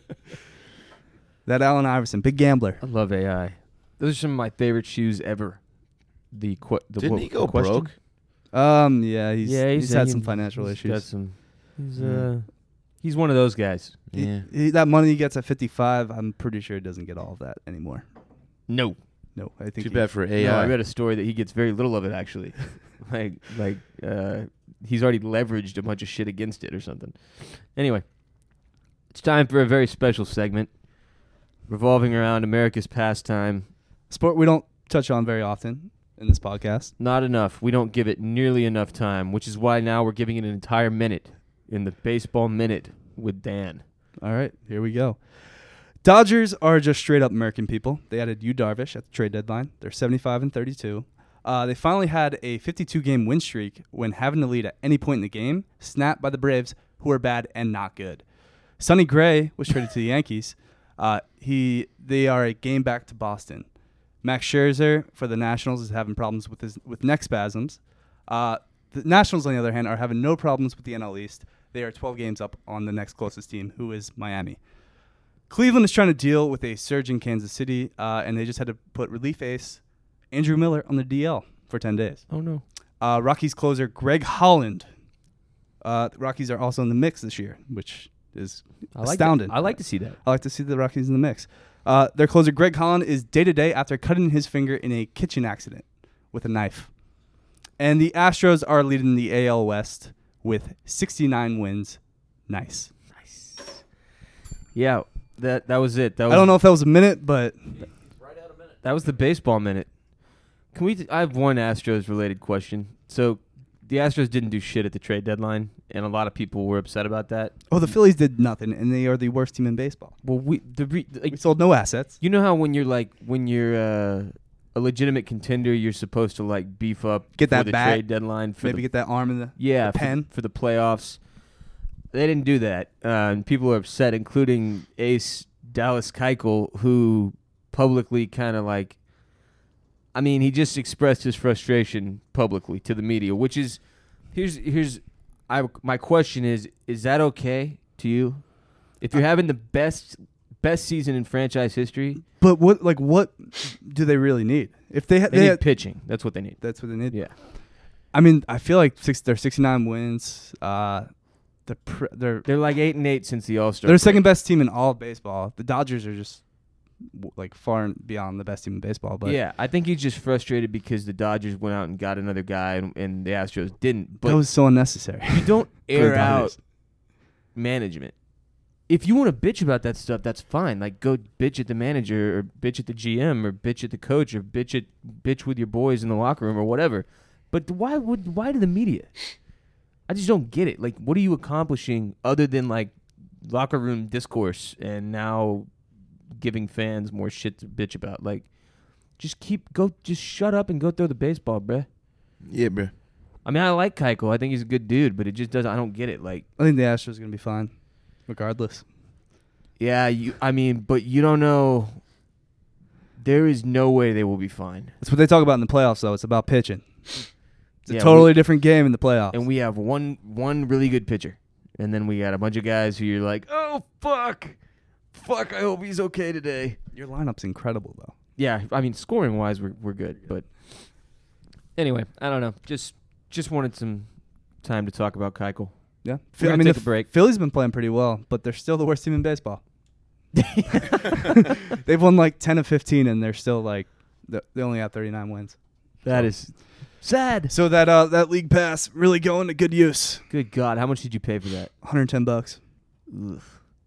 That Allen Iverson, big gambler. I love A I. Those are some of my favorite shoes ever. The, qu- the Didn't what- he go the question? broke? Um, yeah, he's Yeah, he's, he's, had he- some financial he's issues. Got some. He's Hmm. uh, he's one of those guys. He- Yeah. he- that money he gets at fifty-five, I'm pretty sure he doesn't get all of that anymore. No. No, I think Too he- bad for A I. No, I read a story that he gets very little of it actually. like like uh, he's already leveraged a bunch of shit against it or something. Anyway, it's time for a very special segment revolving around America's pastime. sport we don't touch on very often in this podcast. Not enough. We don't give it nearly enough time, which is why now we're giving it an entire minute in the baseball minute with Dan. All right, here we go. Dodgers are just straight up American people. They added Yu Darvish at the trade deadline. They're seventy-five and thirty-two. Uh, they finally had a fifty-two game win streak when having to lead at any point in the game, snapped by the Braves, who are bad and not good. Sonny Gray was traded to the Yankees. Uh, he they are a game back to Boston. Max Scherzer for the Nationals is having problems with his with neck spasms. Uh, the Nationals, on the other hand, are having no problems with the N L East. They are twelve games up on the next closest team, who is Miami. Cleveland is trying to deal with a surge in Kansas City, uh, and they just had to put relief ace Andrew Miller on the D L for ten days. Oh no. Uh, Rockies closer Greg Holland. Uh, the Rockies are also in the mix this year, which is I like astounding. to, I like to see that. I like to see the Rockies in the mix. Uh, their closer Greg Holland is day to day after cutting his finger in a kitchen accident with a knife. And the Astros are leading the A L West with sixty-nine wins. Nice. Yeah, that that was it. That was, I don't know if that was a minute, but That was the baseball minute. Can we? T- I have one Astros related question. So, the Astros didn't do shit at the trade deadline, and a lot of people were upset about that. oh, the Phillies did nothing, and they are the worst team in baseball. Well, we the re- like, We sold no assets. you know how when you're like when you're uh, a legitimate contender, you're supposed to like beef up Get for that the bat. trade deadline for Maybe the get that arm in the yeah the for, pen. for the playoffs. They didn't do that, uh, and people are upset, including Ace Dallas Keuchel, who publicly kind of like. I mean, he just expressed his frustration publicly to the media, which is, here's here's, I my question is, is that okay to you? If you're having the best best season in franchise history, But what, like, what do they really need? If they, ha- they they need had, pitching. That's what they need. that's what they need. Yeah. I mean, I feel like six, they're sixty-nine wins. Uh, they're pr- they're They're like eight and eight since the All Star. they're the second best team in all of baseball. The Dodgers are just w- like far and beyond the best team in baseball. But Yeah, I think he's just frustrated because the Dodgers went out and got another guy, and, and the Astros didn't. But that was so unnecessary. you don't for the air out Dodgers. management. If you want to bitch about that stuff, that's fine. Like, go bitch at the manager, or bitch at the G M, or bitch at the coach, or bitch at bitch with your boys in the locker room, or whatever. But why would why to the media? I just don't get it. Like, what are you accomplishing other than like locker room discourse and now giving fans more shit to bitch about? Like, just keep go, just shut up and go throw the baseball, bruh. Yeah, bro. I mean, I like Keuchel. I think he's a good dude, but it just doesn't. I don't get it. Like. I think the Astros are gonna be fine, regardless. Yeah, you. I mean, but you don't know. There is no way they will be fine. That's what they talk about in the playoffs, though. It's about pitching. It's Yeah, a totally we- different game in the playoffs. And we have one one really good pitcher, and then we got a bunch of guys who you're like, oh fuck, fuck. I hope he's okay today. Your lineup's incredible, though. Yeah, I mean, scoring wise, we're we're good, but anyway, I don't know. Just just wanted some time to talk about Keuchel. Yeah, We're I gonna mean, take the a break. Phillies been playing pretty well, but they're still the worst team in baseball. They've won like ten of fifteen, and they're still like th- they only have thirty-nine wins. That is sad. So that uh that league pass really going to good use. Good God, how much did you pay for that? one hundred ten bucks. Ugh.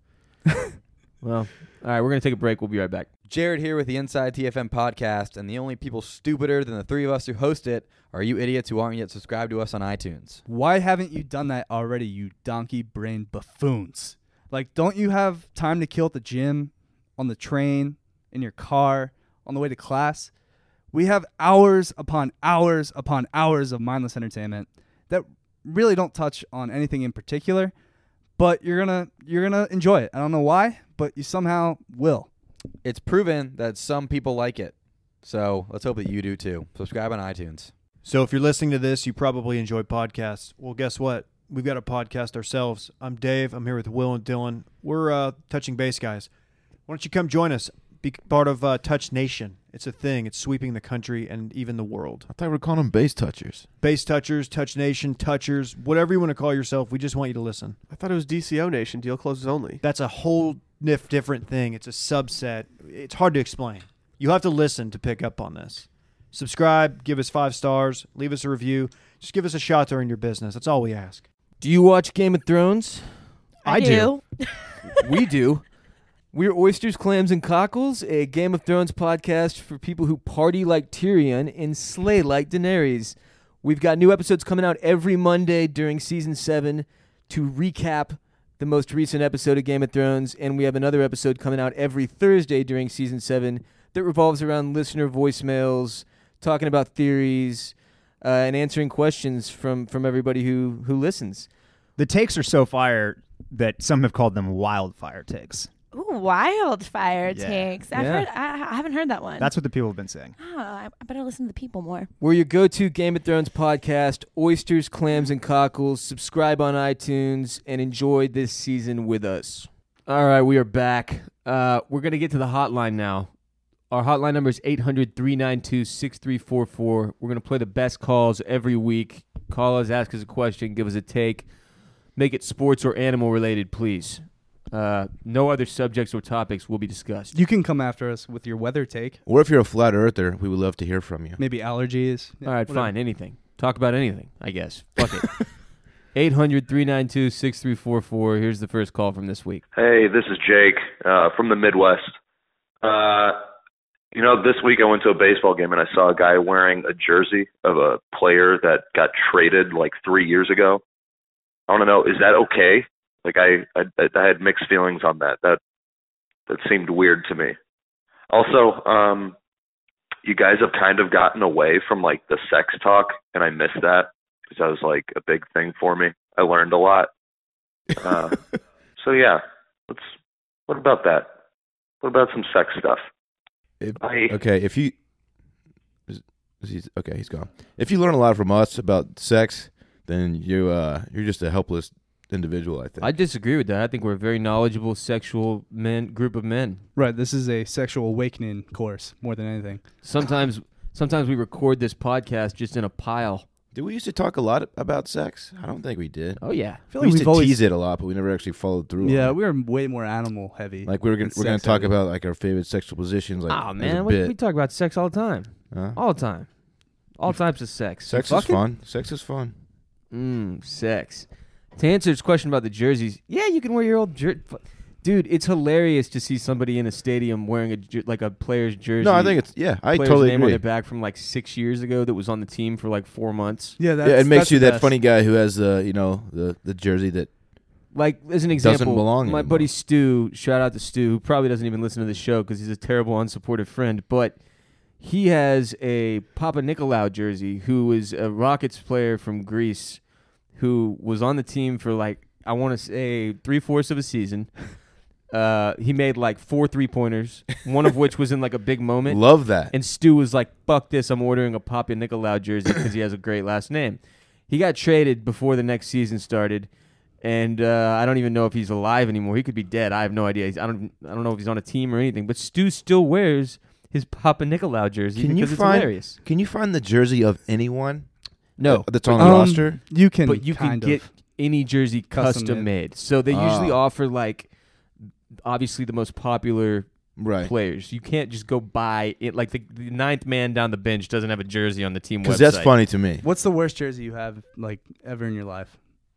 Well, all right, we're gonna take a break. We'll be right back. Jared here with the Inside T F M podcast, and the only people stupider than the three of us who host it are you idiots who aren't yet subscribed to us on iTunes. Why haven't you done that already, you donkey-brained buffoons? Like, don't you have time to kill at the gym, on the train, in your car, on the way to class? We have hours upon hours upon hours of mindless entertainment that really don't touch on anything in particular, but you're gonna you're gonna enjoy it. I don't know why, but you somehow will. It's proven that some people like it, so let's hope that you do too. Subscribe on iTunes. So if you're listening to this, you probably enjoy podcasts. Well, guess what? We've got a podcast ourselves. I'm Dave. I'm here with Will and Dylan. We're uh, touching base guys. Why don't you come join us? Be part of uh, Touch Nation. It's a thing. It's sweeping the country and even the world. I thought we were calling them base touchers. Base touchers, Touch Nation, touchers, whatever you want to call yourself. We just want you to listen. I thought it was D C O Nation, deal closes only. That's a whole nif- different thing. It's a subset. It's hard to explain. You'll have to listen to pick up on this. Subscribe, give us five stars, leave us a review. Just give us a shot during your business. That's all we ask. Do you watch Game of Thrones? I, I do. do. We do. We're Oysters, Clams, and Cockles, a Game of Thrones podcast for people who party like Tyrion and slay like Daenerys. We've got new episodes coming out every Monday during Season seven to recap the most recent episode of Game of Thrones, and we have another episode coming out every Thursday during Season seven that revolves around listener voicemails, talking about theories, uh, and answering questions from, from everybody who, who listens. The takes are so fire that some have called them wildfire takes. Ooh, wildfire Yeah. takes. I've Yeah. heard. I, I haven't heard that one. That's what the people have been saying. Oh, I, I better listen to the people more. We're your go-to Game of Thrones podcast, Oysters, Clams, and Cockles. Subscribe on iTunes and enjoy this season with us. All right, we are back. Uh, we're going to get to the hotline now. Our hotline number is eight hundred, three nine two, six three four four. We're going to play the best calls every week. Call us, ask us a question, give us a take. Make it sports or animal related, please. Uh, no other subjects or topics will be discussed. You can come after us with your weather take, Or if you're a flat earther, we would love to hear from you. maybe allergies. Yeah, All right, whatever. fine. Anything. Talk about anything, I guess. Fuck it. eight hundred, three nine two, six three four four. Here's the first call from this week. Hey, this is Jake uh, from the Midwest. Uh, you know, this week I went to a baseball game and I saw a guy wearing a jersey of a player that got traded like three years ago. I want to know, is that okay? Like, I, I, I had mixed feelings on that. That that seemed weird to me. Also, um, you guys have kind of gotten away from like the sex talk, and I missed that because that was like a big thing for me. I learned a lot. Uh, so yeah, let's. What about that? What about some sex stuff? If, I- okay, if you... Is, is he, okay, he's gone. If you learn a lot from us about sex, then you, uh, you're just a helpless individual, I think. I disagree with that. I think we're a very knowledgeable sexual men group of men. Right, this is a sexual awakening course more than anything. Sometimes sometimes we record this podcast just in a pile. Did we used to talk a lot about sex? I don't think we did. Oh, yeah. I feel We like used we've to always tease it a lot, but we never actually followed through Yeah, on it. we were way more animal heavy. Like, we were gonna, and we're going to sex talk heavy. about, like, our favorite sexual positions, like, Oh, as man. a We, bit. we talk about sex all the time. Huh? All the time. All types of sex. Sex You is fucking- fun. Sex is fun. Mmm, sex. To answer his question about the jerseys, yeah, you can wear your old jersey. Dude, it's hilarious to see somebody in a stadium wearing a jer- like a player's jersey. No, I think it's, yeah, I player's totally name on agree. their back from like six years ago that was on the team for like four months. Yeah, that's, Yeah, it makes that's you the that best. funny guy who has the, you know, the, the jersey that Like, as an example, belong my anymore. buddy Stu, shout out to Stu, who probably doesn't even listen to the show because he's a terrible, unsupportive friend, but he has a Papa Nicolau jersey, who is a Rockets player from Greece who was on the team for like, I want to say three-fourths of a season. Uh, he made like four three-pointers, one of which was in like a big moment. love that. And Stu was like, fuck this, I'm ordering a Papa Nicolau jersey because he has a great last name. He got traded before the next season started, and uh, I don't even know if he's alive anymore. He could be dead. I have no idea. He's, I don't I don't know if he's on a team or anything, but Stu still wears his Papa Nicolau jersey Can you because it's find hilarious. Can you find the jersey of anyone? No, that's on the Um, roster. You can, but you can kind get of. any jersey Custom custom made. made. So they usually Ah. offer like obviously the most popular Right. players. You can't just go buy it. Like the, the ninth man down the bench doesn't have a jersey on the team website. Because that's funny to me. What's the worst jersey you have like ever in your life?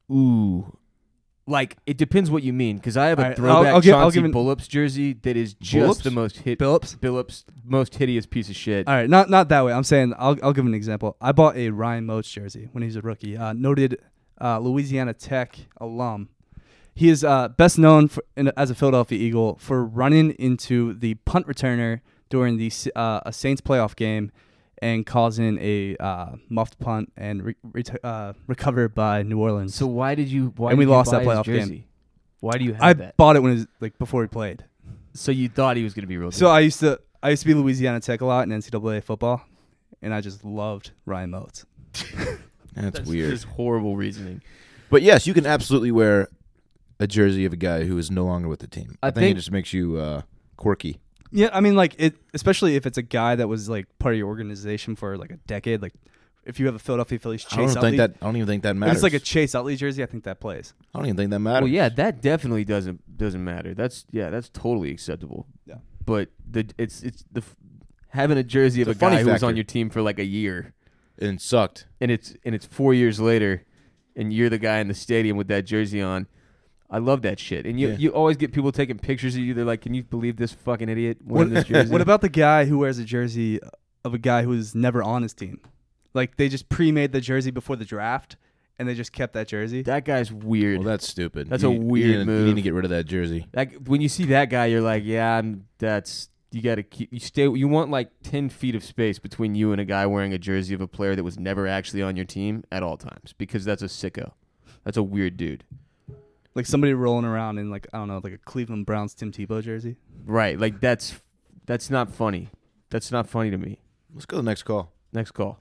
Ooh. Like, it depends what you mean, because I have a All right, throwback I'll- I'll give- I'll Chauncey give an- Billups jersey that is just Billups? the most hit. Billups? Billups, most hideous piece of shit. All right, not not that way. I'm saying I'll I'll give an example. I bought a Ryan Moats jersey when he was a rookie. Uh, noted uh, Louisiana Tech alum. He is uh, best known for, in, as a Philadelphia Eagle for running into the punt returner during the uh, a Saints playoff game and causing a uh, muffed punt and re- re- uh, recovered by New Orleans. So why did you? Why And we did you lost buy that his playoff game. jersey? Why do you have I that? bought it when it was, like before he played. So you thought he was going to be real good. So I used to I used to be Louisiana Tech a lot in N C double A football, and I just loved Ryan Moats. That's, That's weird. just horrible reasoning. But yes, you can absolutely wear a jersey of a guy who is no longer with the team. I, I think, think- it just makes you uh, quirky. Yeah, I mean, like it, especially if it's a guy that was like part of your organization for like a decade. Like, if you have a Philadelphia Phillies I don't Chase even think Utley, that. I don't even think that if matters. it's like a Chase Utley jersey, I think that plays. I don't even think that matters. Well, yeah, that definitely doesn't doesn't matter. That's yeah, that's totally acceptable. Yeah. But the it's it's the f- having a jersey It's of a a funny guy who was factor. on your team for like a year, and sucked. and it's and it's four years later, and you're the guy in the stadium with that jersey on. I love that shit. And you Yeah. you always get people taking pictures of you. They're like, "Can you believe this fucking idiot What, wearing this jersey?" what about the guy who wears a jersey of a guy who's never on his team? Like they just pre-made the jersey before the draft, and they just kept that jersey. that guy's weird. Well, that's stupid. That's You a need- weird you need, to- move. You need to get rid of that jersey. That when you see that guy, you're like, yeah, I'm, that's you got to keep you stay. You want like ten feet of space between you and a guy wearing a jersey of a player that was never actually on your team at all times, because that's a sicko. That's a weird dude. Like somebody rolling around in like I don't know, like a Cleveland Browns Tim Tebow jersey. Right? Like that's that's not funny. That's not funny to me. Let's go to the next call. Next call.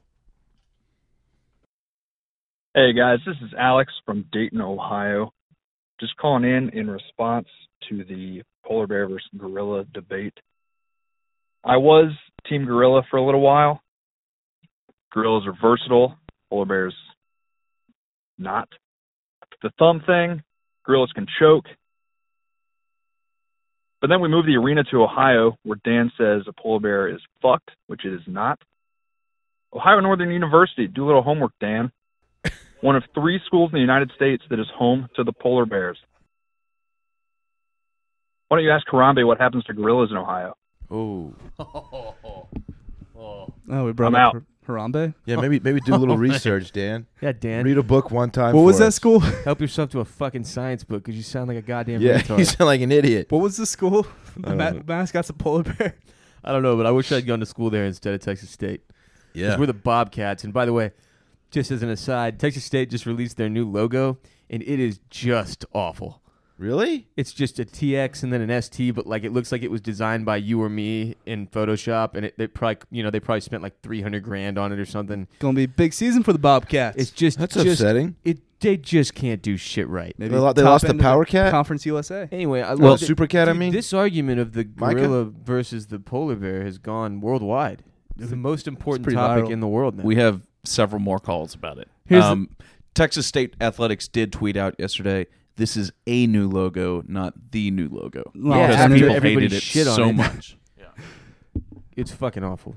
Hey guys, this is Alex from Dayton, Ohio. Just calling in in response to the polar bear versus gorilla debate. I was team gorilla for a little while. Gorillas are versatile, polar bears not. The thumb thing, gorillas can choke. But then we moved the arena to Ohio, where Dan says a polar bear is fucked, which it is not. Ohio Northern University, do a little homework, Dan. One of three schools in the United States that is home to the polar bears. Why don't you ask Harambe what happens to gorillas in Ohio? Oh. Oh, we brought I'm up out. Har- Harambe. Yeah, maybe maybe do a little research, Dan. Yeah, Dan. Read a book one time. What was for that us. school? Help yourself to a fucking science book, because you sound like a goddamn Yeah, retard. you sound like an idiot. What was the school? I The don't ma- know. mascot's a polar bear. I don't know, but I wish I'd gone to school there instead of Texas State. 'Cause Yeah. we're the Bobcats. And by the way, just as an aside, Texas State just released their new logo, and it is just awful. Really? It's just a T X and then an S T, but like it looks like it was designed by you or me in Photoshop, and it they probably you know they probably spent like three hundred grand on it or something. Gonna be a big season for the Bobcats. It's just That's just, upsetting. It they just can't do shit right. Maybe They lo- they top lost the end of Power Cat? Conference U S A. Anyway, I Well, love it. Super Cat, I Dude, mean? this argument of the Micah? gorilla versus the polar bear has gone worldwide. It's the most important pretty topic viral. in the world now. We have several more calls about it. Here's the- um, Texas State Athletics did tweet out yesterday, this is a new logo, not the new logo. Well, Yeah, because after people everybody hated it shit on so it. much. It's fucking awful.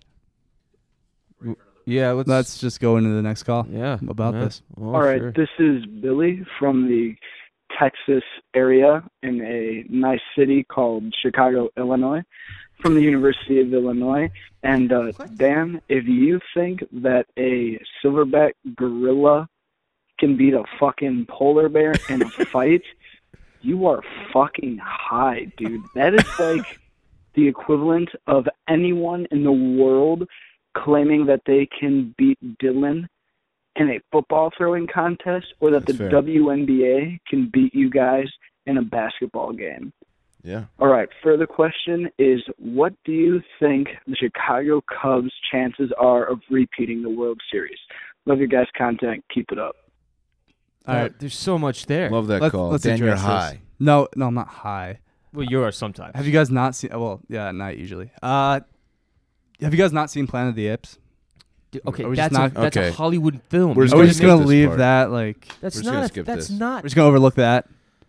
Yeah, let's. Let's just go into the next call. yeah about yeah. this. Oh, All right, sure. this is Billy from the Texas area in a nice city called Chicago, Illinois, from the University of Illinois. And uh, Dan, if you think that a silverback gorilla can beat a fucking polar bear in a fight, you are fucking high, dude. That is like the equivalent of anyone in the world claiming that they can beat Dylan in a football throwing contest, or that That's the fair. W N B A can beat you guys in a basketball game. Yeah. All right, further question is, what do you think the Chicago Cubs' chances are of repeating the World Series? Love your guys' content. Keep it up. All right. Uh, there's so much there. Love that Let's, call. let's Dan, you're address this. high. No, no, I'm not high. Well, you are sometimes. Have you guys not seen? Well, yeah, at night usually. Uh, have you guys not seen Planet of the Apes? Dude, okay, Are we just that's a, not- that's Okay. a Hollywood film. We're You just Are gonna we just skip gonna this leave part. that? Like, That's We're just gonna not. A, skip that's this. not. we're just gonna overlook that.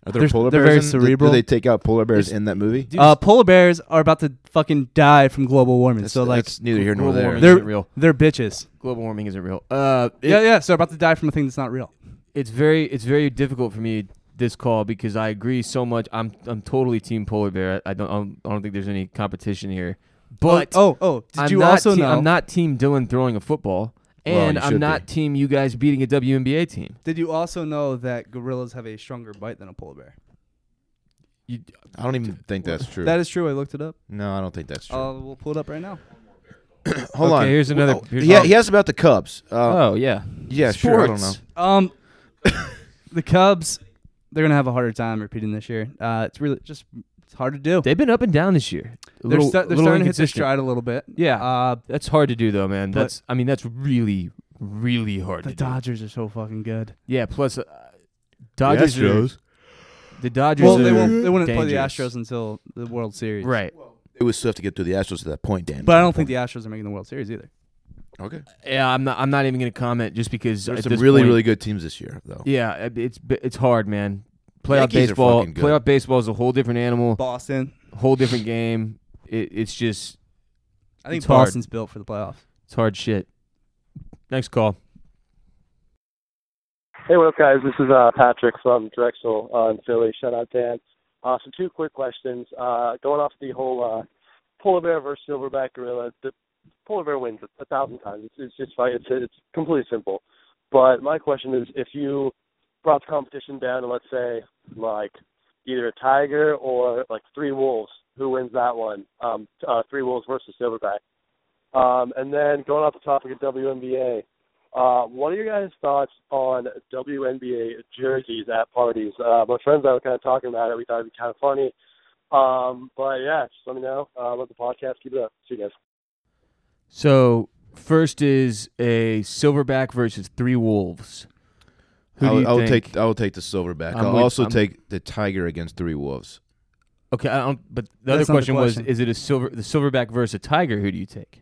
Are there They're- polar they're bears? very in, do- cerebral. Do they take out polar bears in that movie? Uh, polar bears are about to fucking die from global warming. That's- so like, that's neither here nor global there. warming they're isn't real. they're bitches. Global warming isn't real. Uh, it- yeah, yeah. So they're about to die from a thing that's not real. It's very it's very difficult for me this call because I agree so much. I'm I'm totally team polar bear. I don't I'm, I don't think there's any competition here. But oh oh, did I'm you not also te- know? I'm not team Dylan throwing a football, Well, and you I'm should not be. team you guys beating a W N B A team. Did you also know that gorillas have a stronger bite than a polar bear? You, I don't even think that's true. That is true. I looked it up. no, I don't think that's true. Uh, we'll pull it up right now. Hold okay, on. here's another- Oh, here's- yeah, oh. he asked about the Cubs. Uh, oh yeah, yeah, sure. I don't know. Sports. Um, the Cubs, they're gonna have a harder time repeating this year. Uh, it's really just it's hard to do. They've been up and down this year. A They're, little, sta- they're little starting to hit their inconsistent. stride a little bit. Yeah, Uh, that's hard to do though, man. but- That's I mean that's really really hard the to do. Dodgers are so fucking good. Yeah, plus uh, Dodgers. The Astros. Are, the Dodgers. Well, they are won't. They wouldn't play the dangerous. Astros until the World Series. Right. It was tough to get through the Astros to that point, Dan. But I don't think the Astros are making the World Series either. Okay. Yeah, I'm not. I'm not even going to comment just because There's at some this really, point- really good teams this year, though. Yeah, it's it's hard, man. Playoff Yankees are baseball. fucking good. Playoff baseball is a whole different animal. Boston. Whole different game. It, it's just. I think it's hard. Boston's built for the playoffs. It's hard shit. Next call. Hey, what up, guys? This is uh, Patrick from Drexel uh, in Philly. Shout out, Dan. Uh, so two quick questions. Uh, going off the whole uh, polar bear versus silverback gorilla, the polar bear wins a, a thousand times. It's, it's just fine. It's it's completely simple. But my question is, if you brought the competition down to, let's say, like either a tiger or like three wolves, who wins that one? Um, uh, three wolves versus silverback. Um, and then going off the topic of W N B A. Uh, what are your guys' thoughts on W N B A jerseys at parties? Uh, my friends and I were kind of talking about it. We thought it'd be kind of funny. Um, but yeah, just let me know. Uh, love the podcast. Keep it up. See you guys. So first is a silverback versus three wolves. Who I do would, you I would think? take I would take the silverback. I'm I'll with- also I'm- take the tiger against three wolves. Okay, I don't. But the That's other not the question, was: question. is it a silver, the silverback versus a tiger? Who do you take?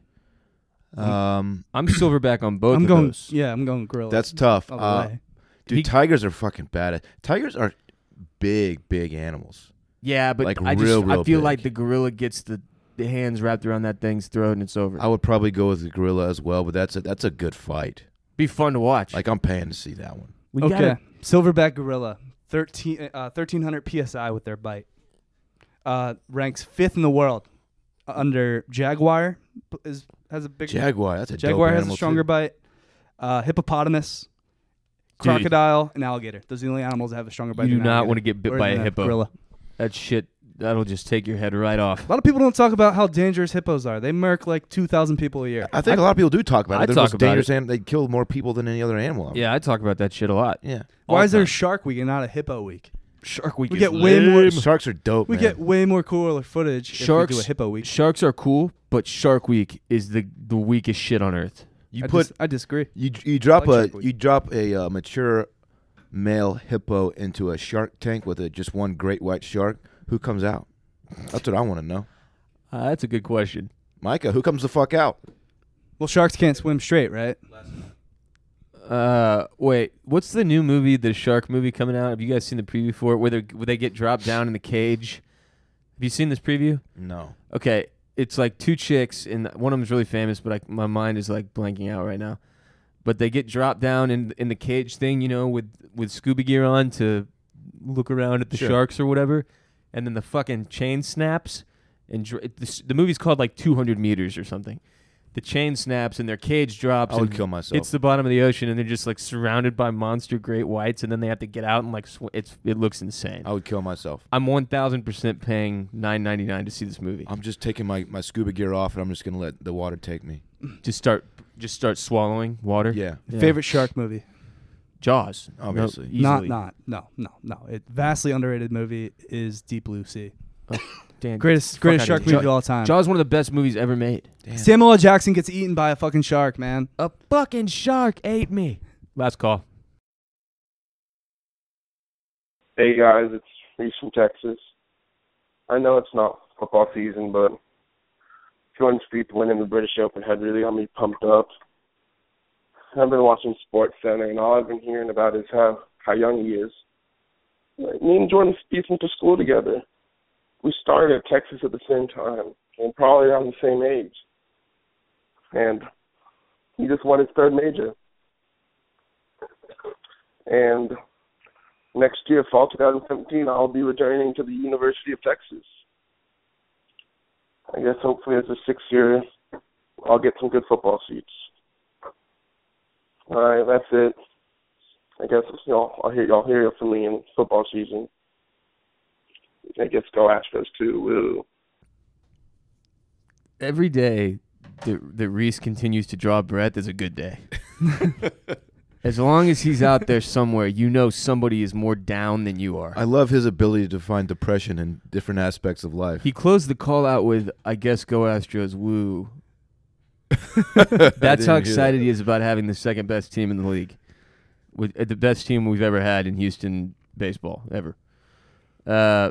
Um, I'm silverback on both I'm of going. those. Yeah, I'm going gorilla. that's tough. all the Uh, way. dude, He- tigers are fucking bad. Tigers are big, big animals. Yeah, but Like, I just real, I real feel big. like the gorilla gets the, the hands wrapped around that thing's throat and it's over. I would probably go with the gorilla as well, but that's a that's a good fight. Be fun to watch. Like I'm paying to see that one. we Okay, gotta- silverback gorilla, thirteen uh, thirteen hundred P S I with their bite. Uh, ranks fifth in the world, uh, under jaguar is has a big Jaguar, that's a dope jaguar has a animal, stronger too. bite. Uh, hippopotamus, Dude. crocodile, and alligator. Those are the only animals that have a stronger bite. you do than not alligator. want to get bit Or by a than hippo. Gorilla. That shit, that'll just take your head right off. A lot of people don't talk about how dangerous hippos are. They murk like two thousand people a year. I think a lot of people do talk about I it. They're talk most about dangerous it. and they kill more people than any other animal. Yeah, I talk about that shit a lot. Yeah. Why all is there the Shark Week and not a Hippo Week? Shark Week We is get way lame. more. Sharks are dope, We man. get way more cooler footage Sharks, if we do a Hippo Week. Sharks are cool, but Shark Week is the the weakest shit on earth. you I put dis- I disagree. you you drop like Shark a Week. you drop a uh, mature male hippo into a shark tank with a, just one great white shark. Who comes out? That's what I want to know. Uh, that's a good question. Micah, who comes the fuck out? Well, sharks can't swim straight, right? Uh, wait, what's the new movie, the shark movie coming out? Have you guys seen the preview for it? Where they where they get dropped down in the cage? Have you seen this preview? No. Okay, it's like two chicks, and one of them's really famous, but I, my mind is like blanking out right now. But they get dropped down in in the cage thing, you know, with with scuba gear on to look around at the Sure. sharks or whatever, and then the fucking chain snaps, and dr- it, the, the movie's called like two hundred meters or something. The chain snaps and their cage drops. I would and kill myself. Hits the bottom of the ocean, and they're just like surrounded by monster great whites, and then they have to get out and like sw- it's it looks insane. I would kill myself. I'm one thousand percent paying nine ninety nine to see this movie. I'm just taking my, my scuba gear off and I'm just gonna let the water take me. Just start just start swallowing water. Yeah. Yeah. Favorite shark movie? Jaws, Obviously. No, Not, easily. not, no, no, no. It vastly underrated movie is Deep Blue Sea. Dan, Greatest, fuck greatest outta shark here. movie Jaw- of all time. Jaws is one of the best movies ever made. Damn. Samuel L. Jackson gets eaten by a fucking shark, man. A fucking shark ate me. Last call. Hey guys, it's Reese from Texas. I know it's not football season, but Jordan Spieth winning the British Open had really got me pumped up. I've been watching Sports Center, and all I've been hearing about is how, how young he is. Like, me and Jordan Spieth went to school together. We started at Texas at the same time, and probably around the same age. And he just won his third major. And next year, fall twenty seventeen, I'll be returning to the University of Texas. I guess hopefully as a sixth year, I'll get some good football seats. All right, that's it. I guess you know I'll hear y'all hear from me in football season. I guess go Astros too. Woo. Every day that, that Reese continues to draw breath is a good day. As long as he's out there somewhere, you know somebody is more down than you are. I love his ability to find depression in different aspects of life. He closed the call out with, I guess go Astros, woo. That's how excited he is about having the second best team in the league. With uh, the best team we've ever had in Houston baseball, ever. Uh,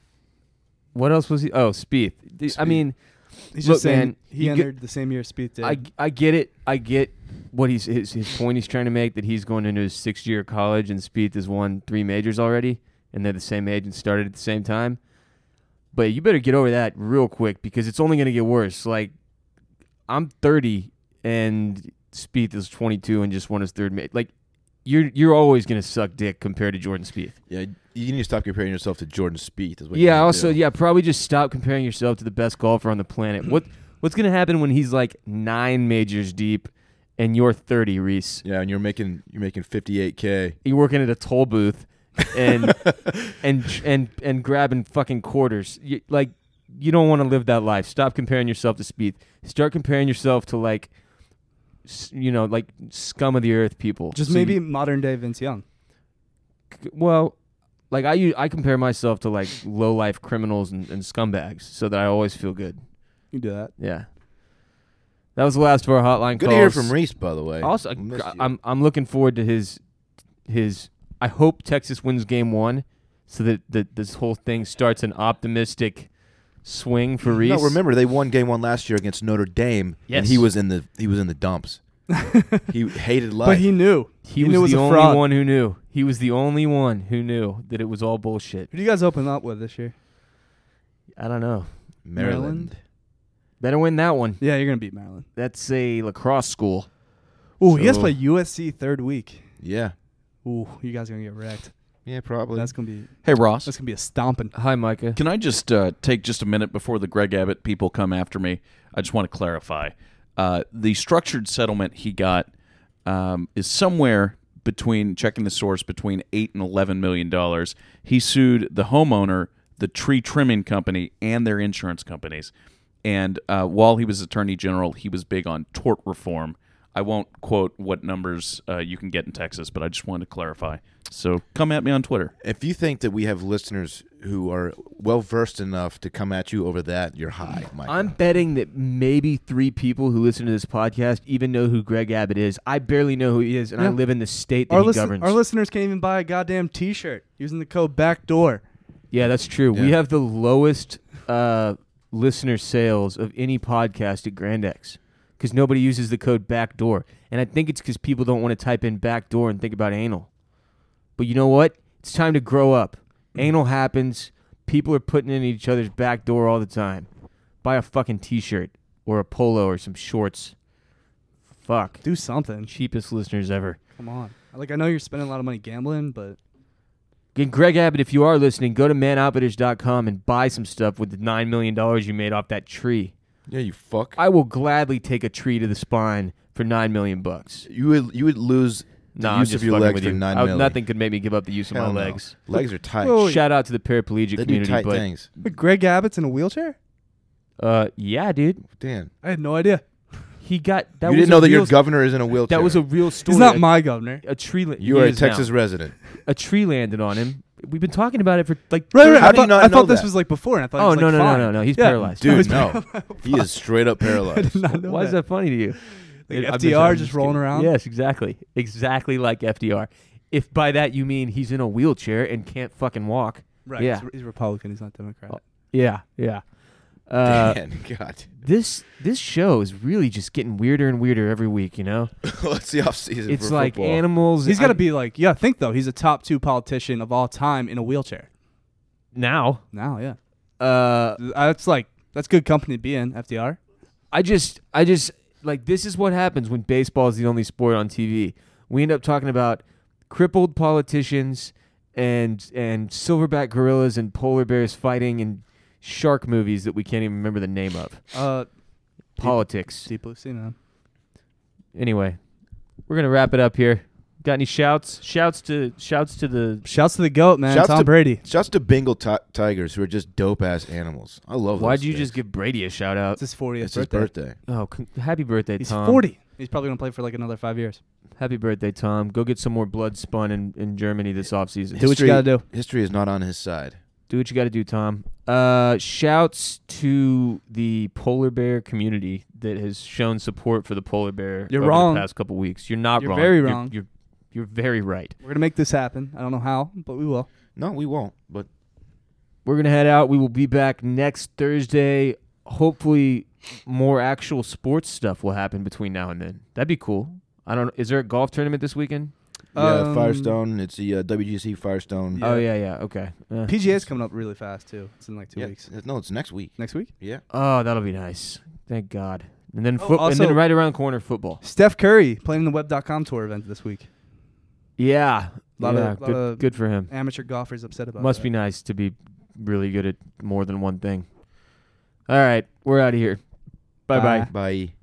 what else was he? Oh, Spieth. Spieth. I mean, He's look, just saying man, he you entered get- the same year Spieth did. I, I get it. I get what he's his, his point he's trying to make, that he's going into his sixth year of college and Spieth has won three majors already, and they're the same age and started at the same time. But you better get over that real quick because it's only going to get worse. Like, I'm thirty and Spieth is twenty-two and just won his third major. Like, you're you're always going to suck dick compared to Jordan Spieth. Yeah, you need to stop comparing yourself to Jordan Spieth. Is what Yeah, you need to also, do. yeah, probably just stop comparing yourself to the best golfer on the planet. What What's going to happen when he's like nine majors deep and you're thirty, Reese? Yeah, and you're making you're making fifty-eight K. You're working at a toll booth and and and and grabbing fucking quarters. You, like, you don't want to live that life. Stop comparing yourself to Spieth. Start comparing yourself to, like, s- you know, like scum of the earth people. Just So maybe you- modern day Vince Young. well, like I u- I compare myself to like low life criminals and, and scumbags, so that I always feel good. You do that. Yeah. That was the last of our hotline Good calls. to hear from Reese, by the way. Also, I missed you. I'm I'm looking forward to his his. I hope Texas wins game one, so that, that this whole thing starts an optimistic swing for Reese. No, remember they won game one last year against Notre Dame, Yes. and he was in the he was in the dumps. He hated life. But he knew. He, He was knew it was the a only fraud. one who knew. He was the only one who knew that it was all bullshit. Who do you guys open up with this year? I don't know. Maryland. Better win that one. Yeah, you're gonna beat Maryland. That's a lacrosse school. Ooh, you guys So- play U S C third week. Yeah. Ooh, you guys are gonna get wrecked. Yeah, probably. That's gonna be. Hey, Ross. That's gonna be a stomping. Hi, Micah. Can I just uh, take just a minute before the Greg Abbott people come after me? I just want to clarify. Uh, the structured settlement he got um, is somewhere between, checking the source, between eight and eleven million dollars. He sued the homeowner, the tree trimming company, and their insurance companies. And uh, while he was Attorney General, he was big on tort reform. I won't quote what numbers uh, you can get in Texas, but I just wanted to clarify. So come at me on Twitter. If you think that we have listeners who are well versed enough to come at you over that, you're high, Mike. I'm betting that maybe three people who listen to this podcast even know who Greg Abbott is. I barely know who he is, and I Yeah. live in the state that Our, he listen- governs. our listeners can't even buy a goddamn T-shirt using the code backdoor. Yeah, that's true. We Yeah. have the lowest uh, listener sales of any podcast at Grand X because nobody uses the code backdoor. And I think it's because people don't want to type in backdoor and think about anal. But you know what? It's time to grow up. Anal happens. People are putting in each other's back door all the time. Buy a fucking T-shirt or a polo or some shorts. Fuck. Do something. Cheapest listeners ever. Come on. Like, I know you're spending a lot of money gambling, but And Greg Abbott, if you are listening, go to man outfitters dot com and buy some stuff with the nine million dollars you made off that tree. Yeah, you fuck. I will gladly take a tree to the spine for nine million bucks. You would you would lose the No, I'm use just of your fucking legs with for you. nine I would- million. Nothing could make me give up the use of Hell my no. legs. Legs are tight. Whoa, wait. Shout out to the paraplegic They do community, tight but things. Wait, Greg Abbott's in a wheelchair? uh, yeah, dude, Dan, I had no idea. he got that. you was didn't a know that your real- governor is in a wheelchair. That was a real story. He's not A- my governor. A tree. La- You he are a is Texas now. resident. A tree landed on him. We've been talking about it for like. Right, thirty right. How I do you thought, not I know thought this that? was like before, and I thought Oh it was no like no no fine. no no! He's Yeah. paralyzed. Dude, was no. He is straight up I paralyzed. did not know Why is that funny to you? Like I'm F D R just rolling kidding. around? Yes, exactly, exactly like F D R. If by that you mean he's in a wheelchair and can't fucking walk. Right. Yeah. He's, he's Republican. He's not Democrat. Yeah. Yeah. Uh, Dan, God. This this show is really just getting weirder and weirder every week. You know. Well, it's the off season. It's for like football. animals. He's got to I- be like, yeah, think though. He's a top two politician of all time in a wheelchair. now. Now, yeah. Uh, That's like, that's good company to be in, F D R. I just, I just like this is what happens when baseball is the only sport on T V. We end up talking about crippled politicians and and silverback gorillas and polar bears fighting and shark movies that we can't even remember the name of. Uh, Politics. Deep Blue Sea, man. Anyway, we're gonna wrap it up here. Got any shouts? Shouts to shouts to the Shouts to the GOAT, man. Shouts Tom to, Brady. Shouts to Bengal ti- tigers who are just dope ass animals. I love. Why'd those you things. just give Brady a shout out? It's his fortieth It's his birthday. birthday. Oh, con- happy birthday, He's Tom. forty. He's probably going to play for like another five years. Happy birthday, Tom. Go get some more blood spun in, in Germany this offseason. Do what you got to do. History is not on his side. Do what you got to do, Tom. Uh, shouts to the polar bear community that has shown support for the polar bear You're over wrong. the past couple weeks. You're not You're wrong. very You're- wrong. You're, you're very right. We're going to make this happen. I don't know how, but we will. No, we won't. But We're going to head out. We will be back next Thursday. Hopefully, more actual sports stuff will happen between now and then. That'd be cool. I don't. Is there a golf tournament this weekend? yeah, Um, Firestone. It's the uh, W G C Firestone. Yeah. Oh yeah, yeah. Okay. Uh, P G A's coming up really fast, too. It's in like two Yeah, weeks. No, it's next week. Next week? Yeah. Oh, that'll be nice. Thank God. And then Oh, foot- and then also- right around the corner, football. Steph Curry playing the web dot com tour event this week. Yeah. Lot yeah. of- lot good, of good for him. Amateur golfers upset about Must that. be nice to be really good at more than one thing. All right, we're out of here. Bye bye. Bye. Bye.